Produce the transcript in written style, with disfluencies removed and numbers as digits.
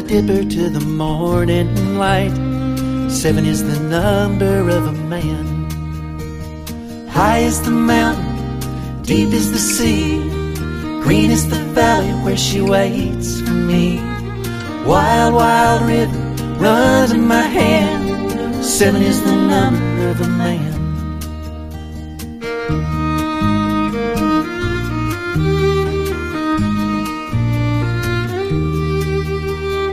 dipper to the morning light. 7 is the number of a man. High is the mountain, deep is the sea, green is the valley where she waits for me. Wild, wild river runs in my hand. 7 is the number of a man.